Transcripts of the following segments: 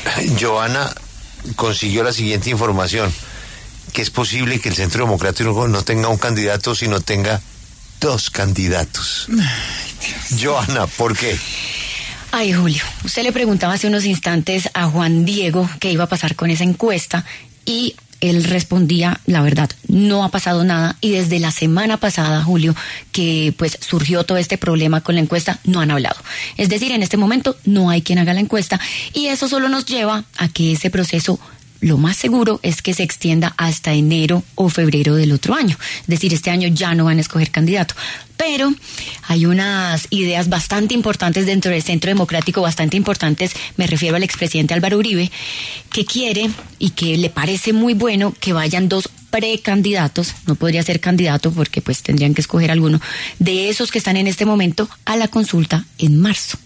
Joana consiguió la siguiente información, que es posible que el Centro Democrático no tenga un candidato, sino tenga 2 candidatos. Joana, ¿por qué? Ay, Julio, usted le preguntaba hace unos instantes a Juan Diego qué iba a pasar con esa encuesta y él respondía, la verdad, no ha pasado nada, y desde la semana pasada, Julio, que pues surgió todo este problema con la encuesta, no han hablado. Es decir, en este momento no hay quien haga la encuesta, y eso solo nos lleva a que ese proceso, lo más seguro es que se extienda hasta enero o febrero del otro año. Es decir, este año ya no van a escoger candidato. Pero hay unas ideas bastante importantes dentro del Centro Democrático, bastante importantes, me refiero al expresidente Álvaro Uribe, que quiere y que le parece muy bueno que vayan 2 precandidatos, no podría ser candidato porque pues tendrían que escoger alguno, de esos que están en este momento a la consulta en marzo.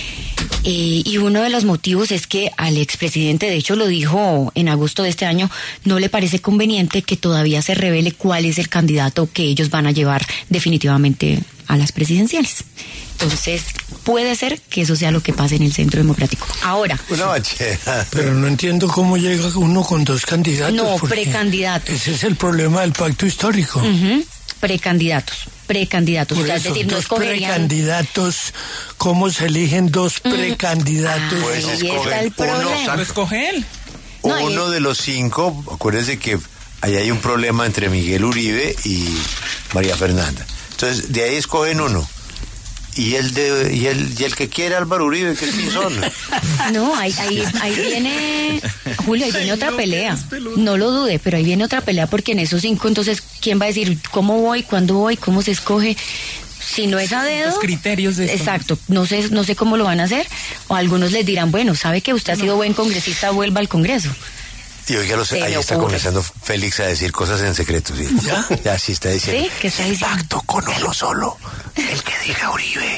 Y uno de los motivos es que al expresidente, de hecho lo dijo en agosto de este año, no le parece conveniente que todavía se revele cuál es el candidato que ellos van a llevar definitivamente a las presidenciales. Entonces, puede ser que eso sea lo que pase en el Centro Democrático. Ahora. Una bachera. Pero no entiendo cómo llega uno con 2 candidatos. No, precandidatos. Ese es el problema del pacto histórico. Precandidatos. Por O sea, eso, es decir, no 2 escogerían... precandidatos. ¿Cómo se eligen 2 precandidatos? Pues ahí está el problema. Lo escoge él. Uno de los 5, acuérdense que ahí hay un problema entre Miguel Uribe y María Fernanda. Entonces, de ahí escogen uno. Y el que quiere Álvaro Uribe, ¿qué son? No, ahí viene, Julio, ahí viene otra pelea. No lo dude, pero ahí viene otra pelea, porque en esos 5, entonces, ¿quién va a decir cómo voy, cuándo voy, cómo se escoge? Si no es a dedo. Los criterios de esto. Exacto, no sé cómo lo van a hacer. O algunos les dirán, bueno, sabe que usted ha sido buen congresista, vuelva al Congreso. Tío, ya lo sé, ahí está comenzando Félix a decir cosas en secreto, ¿sí? Ya sí está diciendo. ¿Sí? ¿Qué está diciendo? Pacto con uno solo, el que diga Uribe.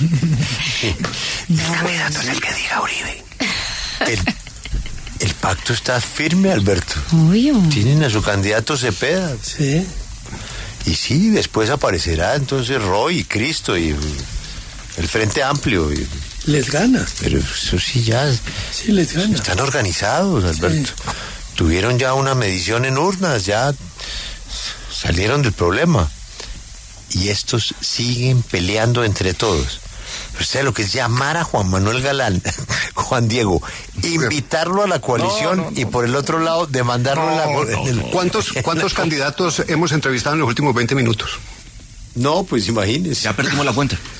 No, el candidato es el que diga Uribe. El pacto está firme, Alberto. Obvio. Tienen a su candidato Cepeda. Sí. Y sí, después aparecerá entonces Roy y Cristo y el Frente Amplio. Les gana. Pero eso sí ya... Sí, les gana. Están organizados, Alberto. Sí. Tuvieron ya una medición en urnas, ya salieron del problema. Y estos siguen peleando entre todos. Pero ¿sabe lo que es llamar a Juan Manuel Galán, Juan Diego, invitarlo a la coalición y por el otro lado demandarlo en la... ¿Cuántos candidatos hemos entrevistado en los últimos 20 minutos? No, pues imagínese. Ya perdimos la cuenta.